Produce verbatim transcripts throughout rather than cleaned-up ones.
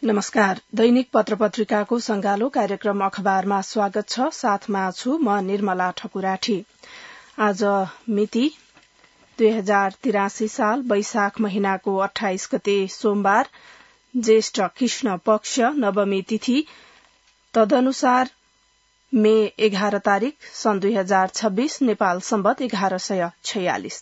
नमस्कार। दैनिक पत्रपत्रिकाको संगालो कार्यक्रम अखबारमा स्वागत छ। साथमा छु म निर्मला ठकुराठी। आज मिति दुई हजार तिरासी साल वैशाख महिनाको अठाइस गते सोमबार, ज्येष्ठ कृष्ण पक्ष नवमी तिथि, तदनुसार मे एघार तारीक सन् दुई हजार छब्बीस, नेपाल सम्वत एघार सय छयालिस।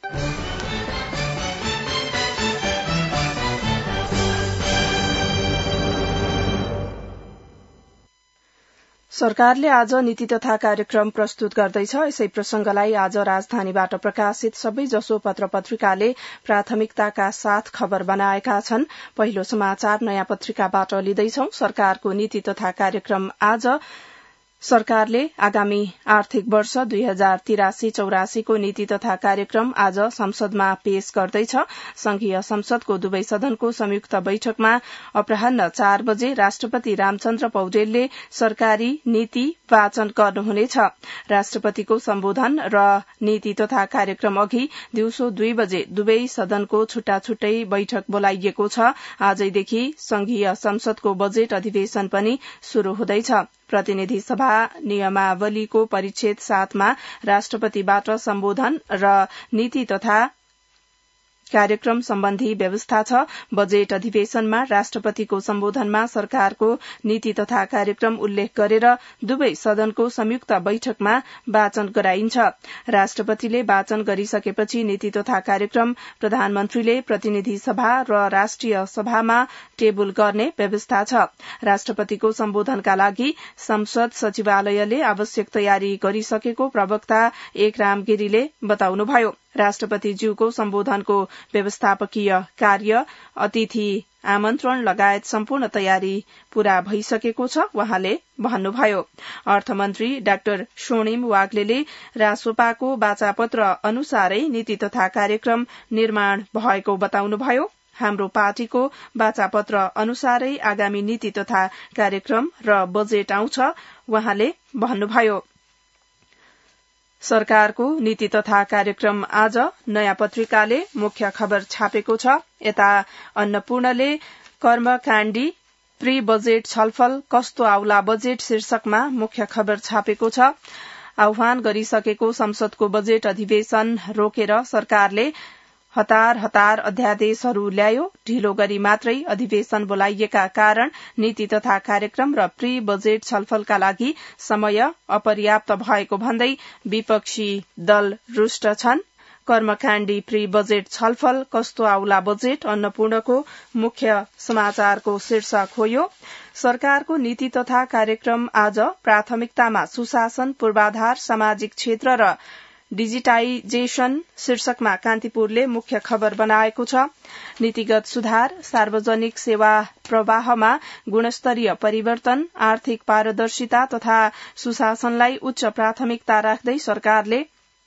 सरकारले आज नीति तथा कार्यक्रम प्रस्तुत गर्दैछ। यसै प्रसंगलाई आज राजधानीबाट प्रकाशित सबैजसो पत्र पत्रिकाले प्राथमिकताका साथ खबर बनाएका छन्। पहिलो समाचार नयाँ पत्रिकाबाट लिँदैछौ। सरकारको नीति तथा कार्यक्रम आज सरकारले आगामी आर्थिक वर्ष दुई हजार तिरासी चौरासीको नीति तथा कार्यक्रम आज संसदमा पेश गर्दैछ। संघीय संसदको दुवै सदनको संयुक्त बैठकमा अपराह्न चार बजे राष्ट्रपति रामचन्द्र पौडेलले सरकारी नीति वाचन गर्नुहुनेछ। राष्ट्रपतिको सम्बोधन र नीति तथा कार्यक्रम अघि दिउँसो दुई बजे दुवै सदनको छुट्टा छुट्टै बैठक बोलाइएको छ। आजैदेखि संघीय संसदको बजेट अधिवेशन पनि शुरू हुँदैछ। प्रतिनिधि सभा नियमावलीको परिच्छेद सातमा राष्ट्रपतिबाट सम्बोधन र नीति तथा कार्यक्रम सम्बन्धी व्यवस्था छ। बजेट अधिवेशनमा राष्ट्रपतिको सम्बोधनमा सरकारको नीति तथा कार्यक्रम उल्लेख गरेर दुवै सदनको संयुक्त बैठकमा वाचन गराइन्छ। राष्ट्रपतिले वाचन गरिसकेपछि नीति तथा कार्यक्रम प्रधानमन्त्रीले प्रतिनिधि सभा र राष्ट्रिय सभामा टेबुल गर्ने व्यवस्था छ। राष्ट्रपतिको सम्बोधनका लागि संसद सचिवालयले आवश्यक तयारी गरिसकेको प्रवक्ता एकराम गिरीले बताउनुभयो। राष्ट्रपतिज्यूको सम्बोधनको व्यवस्थापकीय कार्य, अतिथि आमन्त्रण लगायत सम्पूर्ण तयारी पूरा भइसकेको छ, उहाँले भन्नुभयो। अर्थमन्त्री डाक्टर स्वर्णिम वाग्लेले रासोपाको वाचापत्र अनुसारै नीति तथा कार्यक्रम निर्माण भएको बताउनुभयो। हाम्रो पार्टीको वाचापत्र अनुसारै आगामी नीति तथा कार्यक्रम र बजेट आउँछ, उहाँले भन्नुभयो। सरकारको नीति तथा कार्यक्रम आज नयाँ पत्रिकाले मुख्य खबर छापेको छ। यता अन्नपूर्णले कर्मकाण्डी प्री बजेट छलफल कस्तो आउला बजेट शीर्षकमा मुख्य खबर छापेको छ। आह्वान गरिसकेको संसदको बजेट अधिवेशन रोकेर सरकारले हतार हतार अध्यादेशहरू ल्यायो। ढिलो गरी मात्रै अधिवेशन बोलाइएका कारण नीति तथा कार्यक्रम र प्री बजेट छलफलका लागि समय अपर्याप्त भएको भन्दै विपक्षी दल रुष्ट छन्। कर्मकाण्डी प्री बजेट छलफल कस्तो आउला बजेट अन्नपूर्णको मुख्य समाचारको शीर्षक हो यो। सरकारको नीति तथा कार्यक्रम आज प्राथमिकतामा सुशासन, पूर्वाधार, सामाजिक क्षेत्र र डिजिटाइजेशन शीर्षकमा कान्तिपुरले मुख्य खबर बनाएको छ। नीतिगत सुधार, सार्वजनिक सेवा प्रवाहमा गुणस्तरीय परिवर्तन, आर्थिक पारदर्शिता तथा सुशासनलाई उच्च प्राथमिकता राख्दै सरकारले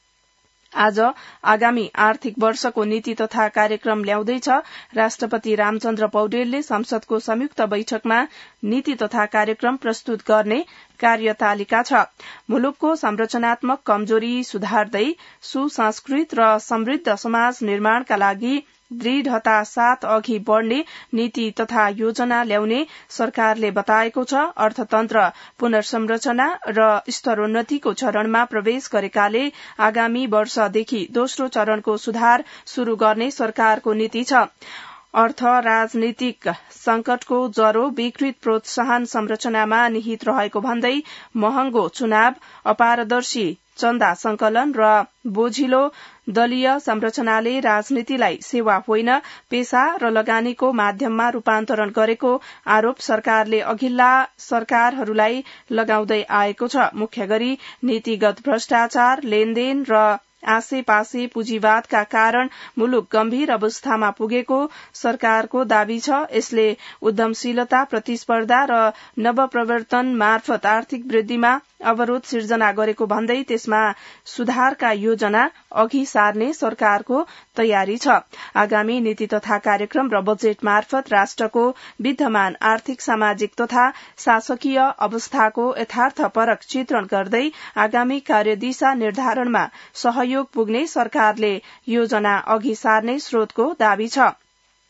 आज आगामी आर्थिक वर्षको नीति तथा कार्यक्रम ल्याउँदैछ। राष्ट्रपति रामचन्द्र पौडेलले संसदको संयुक्त बैठकमा नीति तथा कार्यक्रम प्रस्तुत गर्ने कार्यतालिका छ। मुलुकको संरचनात्मक कमजोरी सुधार्दै सुसंस्कृत र समृद्ध समाज निर्माणका लागि दृढ़ता साथ अघि बढ़ने नीति तथा योजना ल्याउने सरकारले बताएको छ। अर्थतन्त्र पुनर्संरचना र स्तरोन्नतिको चरणमा प्रवेश गरेकाले आगामी वर्षदेखि दोस्रो चरणको सुधार शुरू गर्ने सरकारको नीति छ। अर्थ राजनीतिक संकटको जरो विकृत प्रोत्साहन संरचनामा निहित रहेको भन्दै महँगो चुनाव, अपारदर्शी चन्दा संकलन र बोझिलो दलीय संरचनाले राजनीतिलाई सेवा होइन, पेशा र लगानीको माध्यममा रूपान्तरण गरेको आरोप सरकारले अघिल्ला सरकारहरूलाई लगाउँदै आएको छ। मुख्य गरी नीतिगत भ्रष्टाचार, लेनदेन र आसेपासे पुँजीवादका कारण मुलुक गम्भीर अवस्थामा पुगेको सरकारको दावी छ। यसले उद्यमशीलता, प्रतिस्पर्धा र नवप्रवर्तन मार्फत आर्थिक वृद्धिमा अवरोध सिर्जना गरेको भन्दै त्यसमा सुधारका योजना अघि सार्ने सरकारको तयारी छ। आगामी नीति तथा कार्यक्रम र बजेट मार्फत राष्ट्रको विद्यमान आर्थिक, सामाजिक तथा शासकीय अवस्थाको यथार्थपरक चित्रण गर्दै आगामी कार्यदिशा निर्धारणमा सहयोग पुग्ने सरकारले योजना अघि सार्ने स्रोतको दावी छ।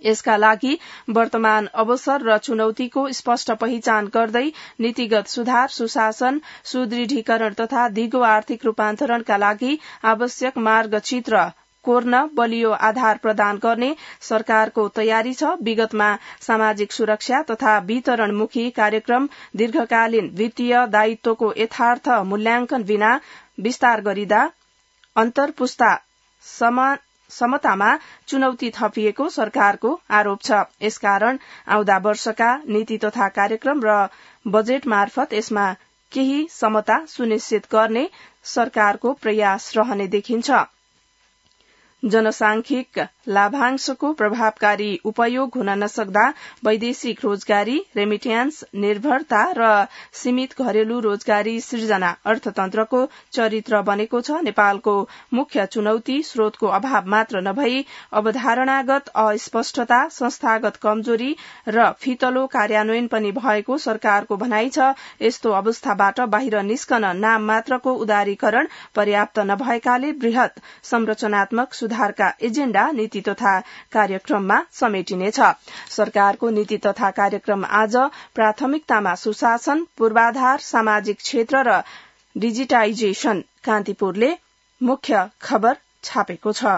यसका लागि वर्तमान अवसर र चुनौतीको स्पष्ट पहिचान गर्दै नीतिगत सुधार, सुशासन, सुदृढीकरण तथा दिगो आर्थिक रूपान्तरणका लागि आवश्यक मार्गचित्र कोर्न बलियो आधार प्रदान गर्ने सरकारको तयारी छ। विगतमा सामाजिक सुरक्षा तथा वितरणमुखी कार्यक्रम दीर्घकालीन वित्तीय दायित्वको यथार्थ मूल्याङ्कन बिना विस्तार गरिँदा अन्तरपुस्ता समतामा चुनौती थपिएको सरकारको आरोप छ। यसकारण आउँदा वर्षका नीति तथा कार्यक्रम र बजेट मार्फत यसमा केही समता सुनिश्चित गर्ने सरकारको प्रयास रहने देखिन्छ। जनसांख्यिक लाभांशको प्रभावकारी उपयोग हुन नसक्दा वैदेशिक रोजगारी, रेमिट्यान्स निर्भरता र सीमित घरेलु रोजगारी सृजना अर्थतन्त्रको चरित्र बनेको छ। नेपालको मुख्य चुनौती स्रोतको अभाव मात्र नभई अवधारणागत अस्पष्टता, संस्थागत कमजोरी र फितलो कार्यान्वयन पनि भएको सरकारको भनाइ छ। यस्तो अवस्थाबाट बाहिर निस्कन नाम मात्रको उदारीकरण पर्याप्त नभएकाले वृहत संरचनात्मक सुधारका एजेण्डा नीति तथा कार्यक्रममा समेटिनेछ। सरकारको नीति तथा कार्यक्रम आज प्राथमिकतामा सुशासन, पूर्वाधार, सामाजिक क्षेत्र र डिजिटाइजेशन। कान्तिपुरले मुख्य खबर छापेको छ।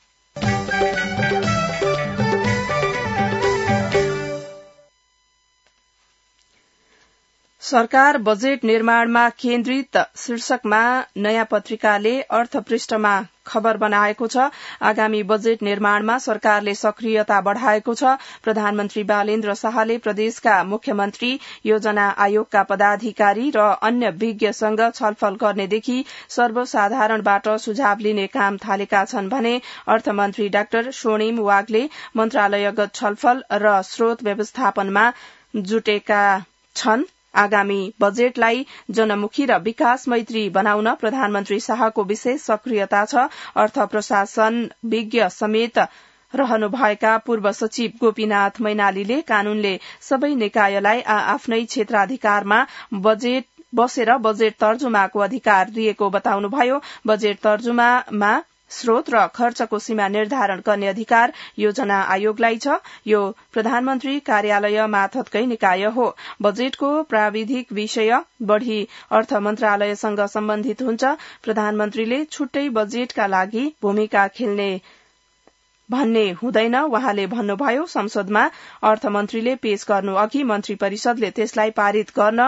सरकार बजेट निर्माणमा केन्द्रित शीर्षकमा नयाँ पत्रिकाले अर्थपृष्ठमा खबर बनाएको छ। आगामी बजेट निर्माणमा सरकारले सक्रियता बढ़ाएको छ। प्रधानमन्त्री बालेन्द्र शाहले प्रदेशका मुख्यमन्त्री, योजना आयोगका पदाधिकारी र अन्य विज्ञसँग छलफल गर्नेदेखि सर्वसाधारणबाट सुझाव लिने काम थालेका छन् भने अर्थमन्त्री डाक्टर स्वर्णिम वाग्ले मन्त्रालयगत छलफल र स्रोत व्यवस्थापनमा जुटेका छन्। आगामी बजेटलाई जनमुखी र विकास मैत्री बनाउन प्रधानमन्त्री शाहको विशेष सक्रियता छ। अर्थ प्रशासन विज्ञ समेत रहनुभएका पूर्व सचिव गोपीनाथ मैनालीले कानूनले सबै निकायलाई आ आफ्नै क्षेत्राधिकारमा बजेट बसेर बजेट तर्जुमाको अधिकार दिएको बताउनुभयो। बजेट तर्जुमामा स्रोत र खर्चको सीमा निर्धारण गर्ने अधिकार योजना आयोगलाई छ। यो प्रधानमन्त्री कार्यालय मार्फतकै निकाय हो। बजेटको प्राविधिक विषय बढ़ी अर्थ मन्त्रालयसँग सम्बन्धित हुन्छ। प्रधानमन्त्रीले छुट्टै बजेटका लागि भूमिका खेल्ने भन्ने हुँदैन। वहाँले भन्नुभयो, संसदमा अर्थमन्त्रीले पेश गर्नु अघि मन्त्री परिषदले त्यसलाई पारित गर्न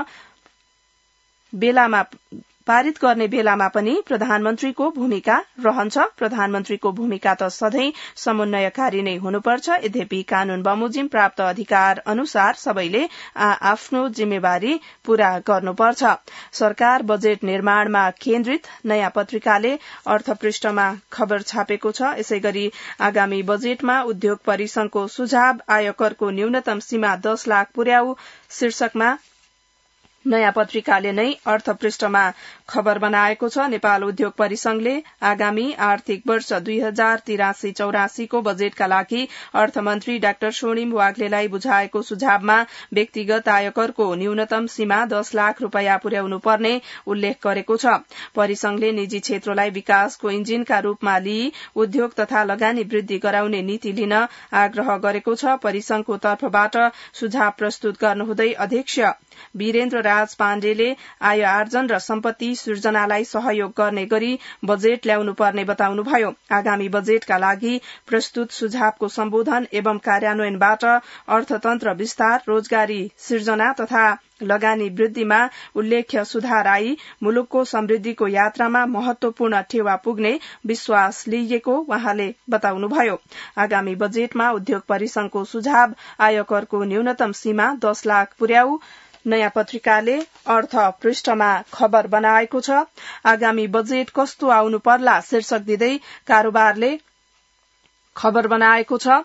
बेलामा पारित गर्ने बेलामा पनि प्रधानमन्त्रीको भूमिका रहन्छ। प्रधानमन्त्रीको भूमिका त सधैँ समन्वयकारी नै हुनुपर्छ। यद्यपि कानून बमोजिम प्राप्त अधिकार अनुसार सबैले आ आफ्नो जिम्मेवारी पूरा गर्नुपर्छ। सरकार बजेट निर्माणमा केन्द्रित नयाँ पत्रिकाले अर्थपृष्ठमा खबर छापेको छ। यसैगरी आगामी बजेटमा उद्योग परिसंघको सुझाव आयकरको न्यूनतम सीमा दस लाख पुर्याउ शीर्षकमा नयाँ पत्रिकाले नै अर्थपृष्ठमा खबर बनाएको छ। नेपाल उद्योग परिसंघले आगामी आर्थिक वर्ष दुई हजार तिरासी चौरासीको बजेटका लागि अर्थमन्त्री डाक्टर स्वर्णिम वाग्लेलाई बुझाएको सुझावमा व्यक्तिगत आयकरको न्यूनतम सीमा दस लाख रूपियाँ पुर्याउनु पर्ने उल्लेख गरेको छ। परिसंघले निजी क्षेत्रलाई विकासको इन्जिनका रूपमा लिई उद्योग तथा लगानी वृद्धि गराउने नीति लिन आग्रह गरेको छ। परिसंघको तर्फबाट सुझाव प्रस्तुत गर्नुहुँदै अध्यक्ष वीरेन्द्र राज पाण्डेले आय आर्जन र सम्पत्ति सृजनालाई सहयोग गर्ने गरी बजेट ल्याउनु पर्ने बताउनुभयो। आगामी बजेटका लागि प्रस्तुत सुझावको सम्बोधन एवं कार्यान्वयनबाट अर्थतन्त्र विस्तार, रोजगारी सृजना तथा लगानी वृद्धिमा उल्लेख्य सुधार आई मुलुकको समृद्धिको यात्रामा महत्वपूर्ण टेवा पुग्ने विश्वास लिइएको वहाँले बताउनुभयो। आगामी बजेटमा उद्योग परिसंघको सुझाव आयकरको न्यूनतम सीमा दस लाख पुर्याउ नयाँ पत्रिकाले अर्थ पृष्ठमा खबर बनाएको छ। आगामी बजेट कस्तो आउनु पर्ला शीर्षक दिँदै कारोबारले खबर बनाएको छ।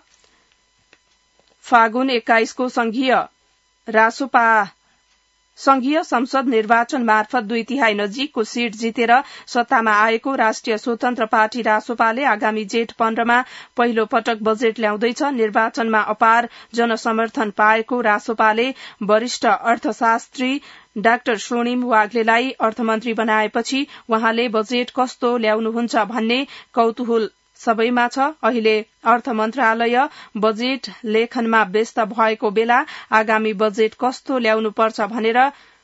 फागुन एक्काइसको संघीय रासोपा संघीय संसद निर्वाचन मार्फत दुई तिहाई नजिकको सीट जितेर सत्तामा आएको राष्ट्रिय स्वतन्त्र पार्टी रासोपाले आगामी जेठ पन्ध्रमा पहिलो पटक बजेट ल्याउँदैछ। निर्वाचनमा अपार जनसमर्थन पाएको रासोपाले वरिष्ठ अर्थशास्त्री डाक्टर स्वर्णिम वाग्लेलाई अर्थमन्त्री बनाएपछि वहाँले बजेट कस्तो ल्याउनुहुन्छ भन्ने कौतूहल सबैमा छ। अहिले अर्थ मन्त्रालय बजेट लेखनमा व्यस्त भएको बेला आगामी बजेट कस्तो ल्याउनुपर्छ भनेर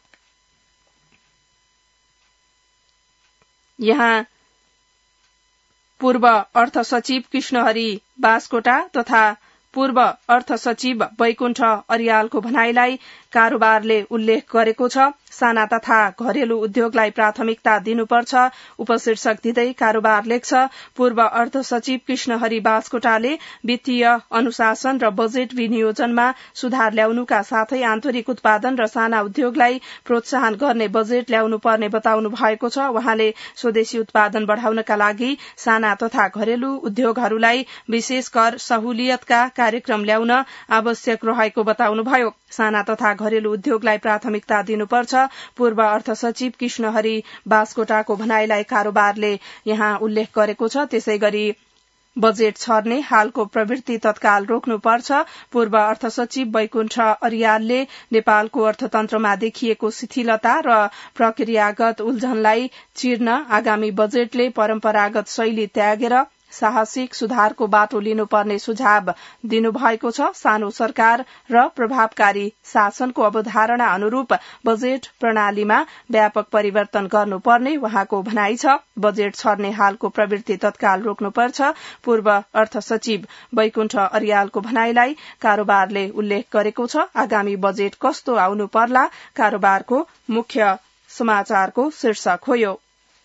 यहाँ पूर्व अर्थ सचिव कृष्णहरि बास्कोटा तथा पूर्व अर्थ सचिव वैकुण्ठ अर्यालको भनाईलाई कारोबारले उल्लेख गरेको छ। साना तथा घरेलु उद्योगलाई प्राथमिकता दिनुपर्छ उपशीर्षक दिँदै कारोबार लेख्छ। पूर्व अर्थ सचिव कृष्णहरि बास्कोटाले वित्तीय अनुशासन र बजेट विनियोजनमा सुधार ल्याउनुका साथै आन्तरिक उत्पादन र साना उद्योगलाई प्रोत्साहन गर्ने बजेट ल्याउनु पर्ने बताउनु भएको छ। वहाँले स्वदेशी उत्पादन बढ़ाउनका लागि साना तथा घरेलु उद्योगहरूलाई विशेष कर सहुलियतका कार्यक्रम ल्याउन आवश्यक रहेको बताउनुभयो। साना तथा घरेलु उद्योगलाई प्राथमिकता दिनुपर्छ। पूर्व अर्थ सचिव कृष्णहरि बास्कोटाको भनाईलाई कारोबारले यहाँ उल्लेख गरेको छ। त्यसै गरी बजेट छर्ने हालको प्रवृत्ति तत्काल रोक्नुपर्छ। पूर्व अर्थ सचिव वैकुण्ठ अर्यालले नेपालको अर्थतन्त्रमा देखिएको शिथिलता र प्रक्रियागत उल्झनलाई चिर्न आगामी बजेटले परम्परागत शैली त्यागेर साहसिक सुधारको बाटो लिनुपर्ने सुझाव दिनुभएको छ। सानो सरकार र प्रभावकारी शासनको अवधारणा अनुरूप बजेट प्रणालीमा व्यापक परिवर्तन गर्नुपर्ने वहाँको भनाई छ। बजेट छर्ने हालको प्रवृत्ति तत्काल रोक्नुपर्छ। पूर्व अर्थ सचिव वैकुण्ठ अर्यालको भनाईलाई कारोबारले उल्लेख गरेको छ। आगामी बजेट कस्तो आउनु पर्ला कारोबारको मुख्य समाचारको शीर्षक हो यो।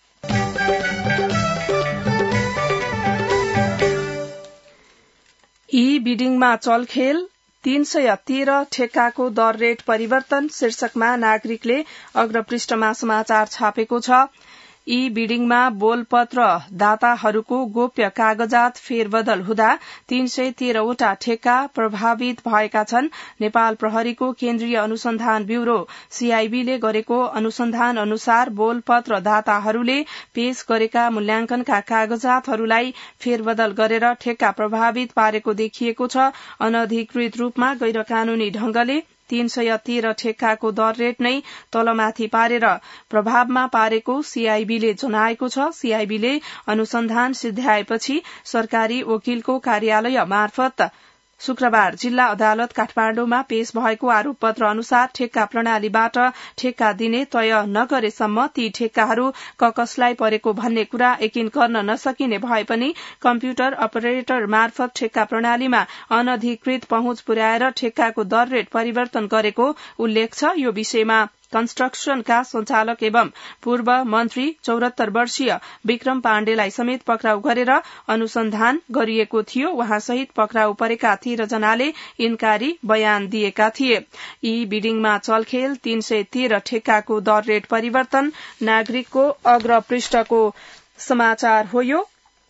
ई बिडिङमा चलखेल तीन सय तेह्र ठेक्काको दर रेट परिवर्तन शीर्षकमा नागरिकले अग्रपृष्ठमा समाचार छापेको छ। ई बिडिङमा बोलपत्र दाताहरूको गोप्य कागजात फेरबदल हुँदा तीन सय तेह्रवटा ठेक्का प्रभावित भएका छन्। नेपाल प्रहरीको केन्द्रीय अनुसन्धान ब्यूरो सीआईबीले गरेको अनुसन्धान अनुसार बोलपत्र दाताहरूले पेश गरेका मूल्याङ्कनका कागजातहरूलाई फेरबदल गरेर ठेक्का प्रभावित पारेको देखिएको छ। अनधिकृत रूपमा गैर कानूनी ढंगले तीन सय तेह्र ठेक्काको दर रेट नै तलमाथि पारेर प्रभावमा पारेको सीआईबीले जनाएको छ। सीआईबीले अनुसन्धान सिद्ध्याएपछि सरकारी वकिलको कार्यालय मार्फत शुक्रबार जिल्ला अदालत काठमाडौँमा पेश भएको आरोप पत्र अनुसार ठेक्का प्रणालीबाट ठेक्का दिने तय नगरेसम्म ती ठेक्काहरू ककसलाई परेको भन्ने कुरा यकिन गर्न नसकिने भए पनि कम्प्युटर अपरेटर मार्फत ठेक्का प्रणालीमा अनधिकृत पहुँच पुर्याएर ठेक्काको दर रेट परिवर्तन गरेको उल्लेख छ। यो विषयमा कन्स्ट्रक्सनका संचालक एवं पूर्व मन्त्री चौरात्तर वर्षीय विक्रम पाण्डेलाई समेत पक्राउ गरेर अनुसन्धान गरिएको थियो। उहाँसहित पक्राउ परेका तेह्र जनाले इन्कारी बयान दिएका थिए। यी बिडिङमा चलखेल तीन सय तेह्र ठेक्काको दर रेट परिवर्तन नागरिकको अग्रपृष्ठको समाचार हो यो।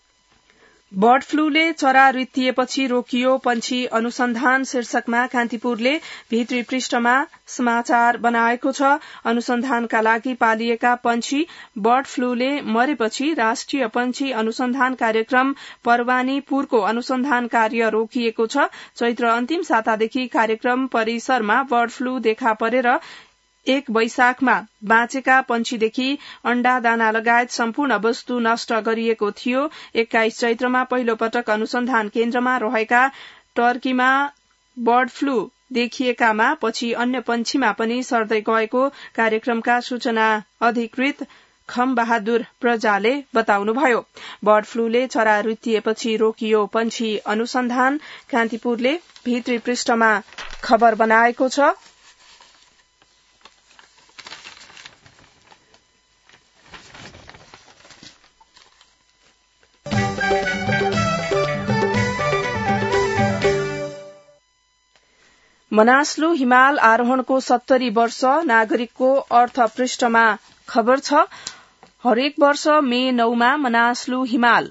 बर्ड फ्लूले चरा रित्तिएपछि रोकियो पंक्षी अनुसन्धान शीर्षकमा कान्तिपुरले भित्री पृष्ठमा समाचार बनाएको छ। अनुसन्धानका लागि पालिएका पंक्षी बर्ड फ्लूले मरेपछि राष्ट्रिय पंक्षी अनुसन्धान कार्यक्रम परवानीपुरको अनुसन्धान कार्य रोकिएको छ। चैत्र अन्तिम सातादेखि कार्यक्रम परिसरमा बर्ड फ्लू देखा परेर एक वैशाखमा बाँचेका पंक्षीदेखि अण्डा दाना लगायत सम्पूर्ण वस्तु नष्ट गरिएको थियो। एक्काइस चैत्रमा पहिलो पटक अनुसन्धान केन्द्रमा रहेका टर्कीमा बर्ड फ्लू देखिएकामा पछि अन्य पंक्षीमा पनि सर्दै गएको कार्यक्रमका सूचना अधिकृत खम बहादुर प्रजाले बताउनुभयो। बर्ड फ्लूले चरा रित्तिएपछि रोकियो पंक्षी अनुसन्धान कान्तिपुरले भित्री पृष्ठमा खबर बनाएको छ। मनासलु हिमाल आरोहणको सत्तरी वर्ष नागरिकको अर्थ पृष्ठमा खबर छ। हरेक वर्ष मे नौमा मनासलु हिमाल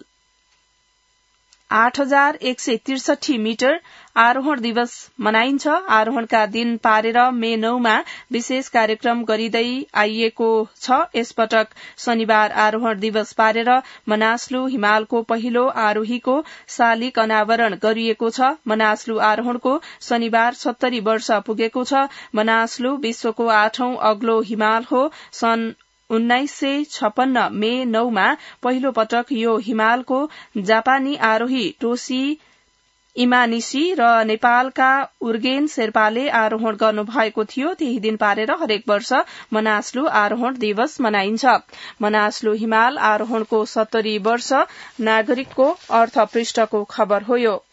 आठ हजार एक सय त्रिसठी मिटर आरोहण दिवस मनाइन्छ। आरोहणका दिन पारेर मे नौमा विशेष कार्यक्रम गरिँदै आइएको छ। यसपटक शनिबार आरोहण दिवस पारेर मनासलु हिमालको पहिलो आरोहीको शालिक अनावरण गरिएको छ। मनासलु आरोहणको शनिबार सत्तरी वर्ष पुगेको छ। मनासलु विश्वको आठौं अग्लो हिमाल हो। सन् उन्नाइस सय छपन्न मे नौमा पहिलो पटक यो हिमालको जापानी आरोही टोशी इमानिशी र नेपालका उर्गेन शेर्पाले आरोहण गर्नुभएको थियो। त्यही दिन पारेर हरेक वर्ष मनास्लु आरोहण दिवस मनाइन्छ। मनास्लु हिमाल आरोहणको सत्तरी वर्ष नागरिकको अर्थ पृष्ठको खबर हो। यो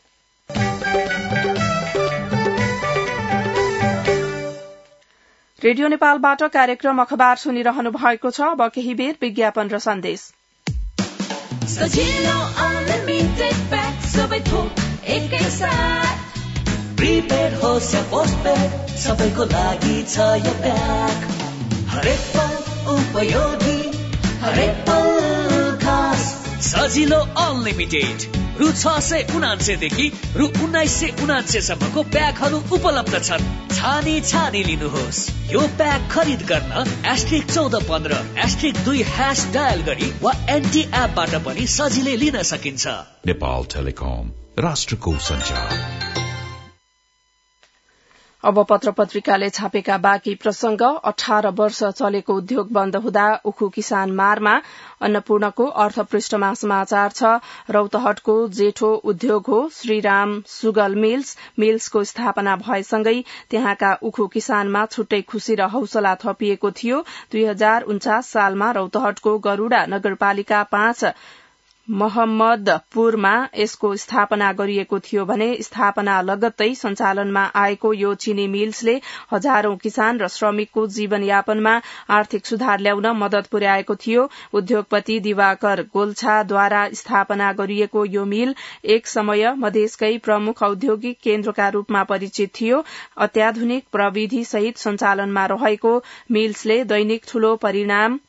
रेडियो नेपालबाट कार्यक्रम अखबार सुनिरहनु भएको छ। अब केही बेर विज्ञापन र सन्देश। प्रिपेड होस् या पोस्टपेड सबैको लागि छ यो प्याक। हरेक पल उपयोगी, हरेक पल खास। सजिलो अनलिमिटेड रु छ सय उनान्सयदेखि रु उन्नाइस सय उनान्सयसम्मको प्याकहरू उपलब्ध छन्। छानी छानी लिनुहोस्। यो प्याक खरिद गर्न एस्ट्रिक चौध पन्ध्र एस्ट्रिक दुई ह्यास डायल गरी वा एनटी एपबाट पनि सजिलै लिन सकिन्छ। नेपाल टेलिकम, राष्ट्रको सञ्चार। अब पत्र पत्रिकाले छापेका बाँकी प्रसंग। अठार वर्ष चलेको उद्योग बन्द हुँदा उखु किसान मारमा अन्नपूर्णको अर्थ पृष्ठमा समाचार छ। रौतहटको जेठो उद्योग हो श्रीराम सुगल मिल्स। मिल्सको स्थापना भएसँगै त्यहाँका उखु किसानमा छुट्टै खुशी र हौसला थपिएको थियो। दुई हजार उन्चास सालमा रौतहटको गरूडा नगरपालिका पाँच महम्मदपुरमा यसको स्थापना गरिएको थियो भने स्थापना लगत्तै सञ्चालनमा आएको यो चीनी मिल्सले हजारौं किसान र श्रमिकको जीवनयापनमा आर्थिक सुधार ल्याउन मदत पुर्याएको थियो। उद्योगपति दिवाकर गोल्छाद्वारा स्थापना गरिएको यो मिल एक समय मधेसकै प्रमुख औद्योगिक केन्द्रका रूपमा परिचित थियो। अत्याधुनिक प्रविधि सहित सञ्चालनमा रहेको मिल्सले दैनिक ठूलो परिणाम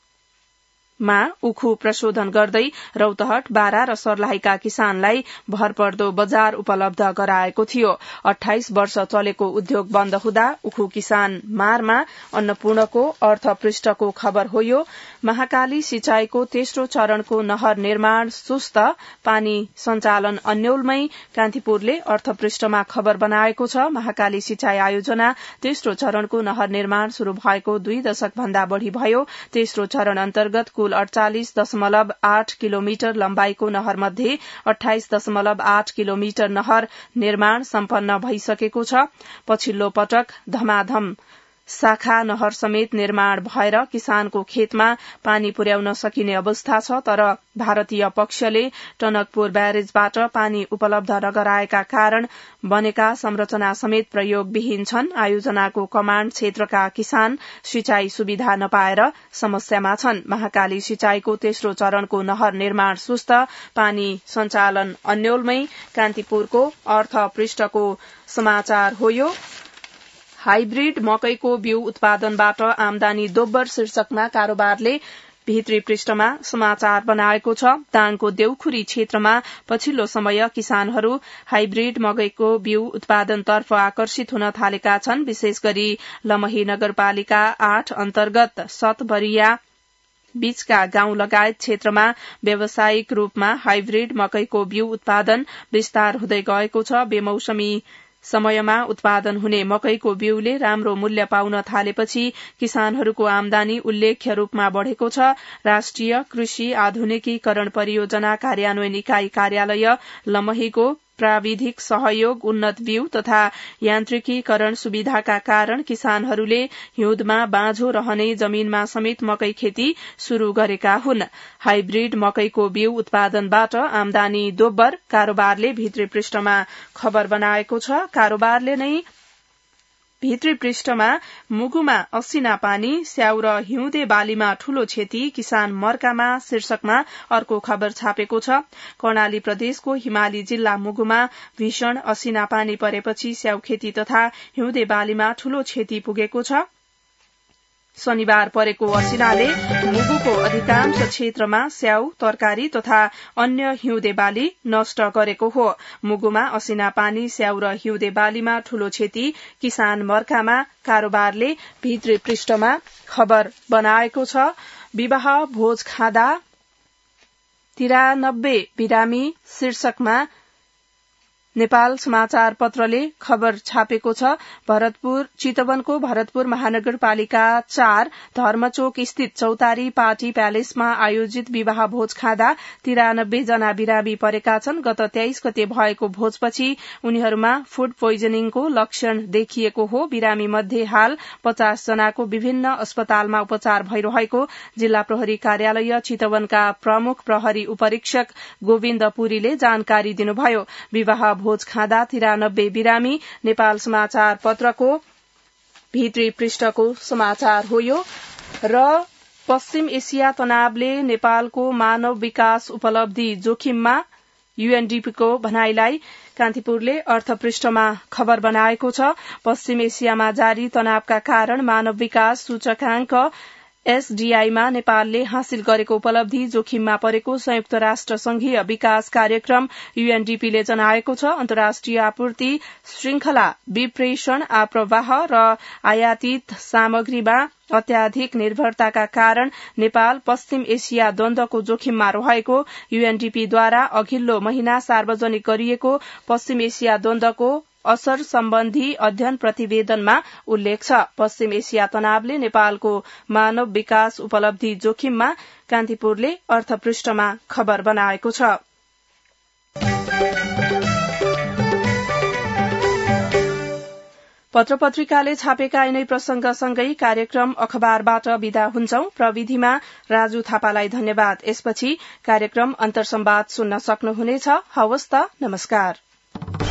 मा उखु प्रशोधन गर्दै रौतहट, बारा र सर्लाहीका किसानलाई भरपर्दो बजार उपलब्ध गराएको थियो। अठाइस वर्ष चलेको उद्योग बन्द हुँदा उखु किसान मारमा अन्नपूर्णको अर्थ पृष्ठको खबर हो। यो महाकाली सिंचाईको तेस्रो चरणको नहर निर्माण सुस्त, पानी सञ्चालन अन्यलमै कान्तिपुरले अर्थ पृष्ठमा खबर बनाएको छ। महाकाली सिंचाई आयोजना तेस्रो चरणको नहर निर्माण शुरू भएको दुई दशक भन्दा बढ़ी भयो। तेस्रो चरण अन्तर्गत कुल अड़चालिस दशमलव आठ किलोमिटर लम्बाईको नहर मध्ये अठाइस दशमलव आठ किलोमिटर नहर निर्माण सम्पन्न भइसकेको छ। पछिल्लो पटक धमाधम शाखा नहर समेत निर्माण भएर किसानको खेतमा पानी पुर्याउन सकिने अवस्था छ। तर भारतीय पक्षले टनकपुर ब्यारेजबाट पानी उपलब्ध नगराएका कारण बनेका संरचना समेत प्रयोगविहीन छन्। आयोजनाको कमाण्ड क्षेत्रका किसान सिंचाई सुविधा नपाएर समस्यामा छन्। महाकाली सिंचाईको तेस्रो चरणको नहर निर्माण सुस्त, पानी सञ्चालन अन्यलमै कान्तिपुरको अर्थ पृष्ठको समाचार हो। यो हाइब्रिड मकैको बिउ उत्पादनबाट आमदानी दोब्बर शीर्षकमा कारोबारले भित्री पृष्ठमा समाचार बनाएको छ। दाङको देउखुरी क्षेत्रमा पछिल्लो समय किसानहरू हाइब्रिड मकैको बिउ उत्पादनतर्फ आकर्षित हुन थालेका छन्। विशेष गरी लमही नगरपालिका आठ अन्तर्गत सतबरिया बीचका गाउँ लगायत क्षेत्रमा व्यावसायिक रूपमा हाइब्रिड मकैको बिउ उत्पादन विस्तार हुँदै गएको छ। बेमौसमी समयमा उत्पादन हुने मकैको बिउले राम्रो मूल्य पाउन थालेपछि किसानहरूको आमदानी उल्लेख्य रूपमा बढ़ेको छ। राष्ट्रिय कृषि आधुनिकीकरण परियोजना कार्यान्वयन इकाई कार्यालय लमहीको प्राविधिक सहयोग, उन्नत बिउ तथा यान्त्रिकीकरण सुविधाका कारण किसानहरूले हिउँदमा बाँझो रहने जमीनमा समेत मकै खेती शुरू गरेका हुन्। हाइब्रिड मकैको बिउ उत्पादनबाट आमदानी दोब्बर कारोबारले भित्री पृष्ठमा खबर बनाएको छ। कारोबारले नै भित्री पृष्ठमा मुगुमा असिना पानी, स्याउ र हिउँदे बालीमा ठूलो क्षति, किसान मर्कामा शीर्षकमा अर्को खबर छापेको छ। कर्णाली प्रदेशको हिमाली जिल्ला मुगुमा भीषण असिना पानी परेपछि स्याउ खेती तथा हिउँदे बालीमा ठूलो क्षति पुगेको छ। शनिबार परेको असिनाले मुगुको अधिकांश क्षेत्रमा स्याउ, तरकारी तथा अन्य हिउँदे बाली नष्ट गरेको हो। मुगुमा असिना पानी, स्याउ र हिउँदे बालीमा ठूलो क्षति, किसान मर्कामा कारोबारले भित्री पृष्ठमा खबर बनाएको छ। विवाह भोज खाँदा तिरानब्बे बिरामी शीर्षकमा नेपाल समाचार पत्रले खबर छापेको छ। भरतपुर चितवनको भरतपुर महानगरपालिका चार धर्मचोक स्थित चौतारी पार्टी प्यालेसमा आयोजित विवाह भोज खाँदा तिरानब्बे जना बिरामी परेका छन्। गत तेइस गते भएको भोजपछि उनीहरूमा फूड पोइजनिङको लक्षण देखिएको हो। बिरामी मध्ये हाल पचास जनाको विभिन्न अस्पतालमा उपचार भइरहेको जिल्ला प्रहरी कार्यालय चितवनका प्रमुख प्रहरी उपरीक्षक गोविन्द पुरीले जानकारी दिनुभयो। विवाह भोज खाँदा तिरानब्बे बिरामी। नेपाल समाचार पत्रको भित्री पृष्ठको समाचार हो यो। र पश्चिम एसिया तनावले नेपालको मानव विकास उपलब्धि जोखिममा यूएनडीपीको भनाईलाई कान्तिपुरले अर्थ पृष्ठमा खबर बनाएको छ। पश्चिम एसियामा जारी तनावका कारण मानव विकास सूचकांक एसडीआईमा नेपालले हासिल गरेको उपलब्धि जोखिममा परेको संयुक्त राष्ट्र संघीय विकास कार्यक्रम यूएनडीपीले जनाएको छ। अन्तर्राष्ट्रिय आपूर्ति श्रृंखला विप्रेषण आप्रवाह र आयातित सामग्रीमा अत्याधिक निर्भरताका कारण नेपाल पश्चिम एसिया द्वन्द्वको जोखिममा रहेको यूएनडीपीद्वारा अघिल्लो महिना सार्वजनिक गरिएको पश्चिम एसिया द्वन्द्वको असर सम्बन्धी अध्ययन प्रतिवेदनमा उल्लेख छ। पश्चिम एसिया तनावले नेपालको मानव विकास उपलब्धि जोखिममा कान्तिपुरले अर्थ पृष्ठमा खबर बनाएको छ। पत्र पत्रिकाले छापेका यिनै प्रसंगसँगै कार्यक्रम अखबारबाट विदा हुन्छौं। प्रविधिमा राजु थापालाई धन्यवाद। यसपछि कार्यक्रम अन्तर्संवाद सुन्न सक्नुहुनेछ। हवस् त, नमस्कार।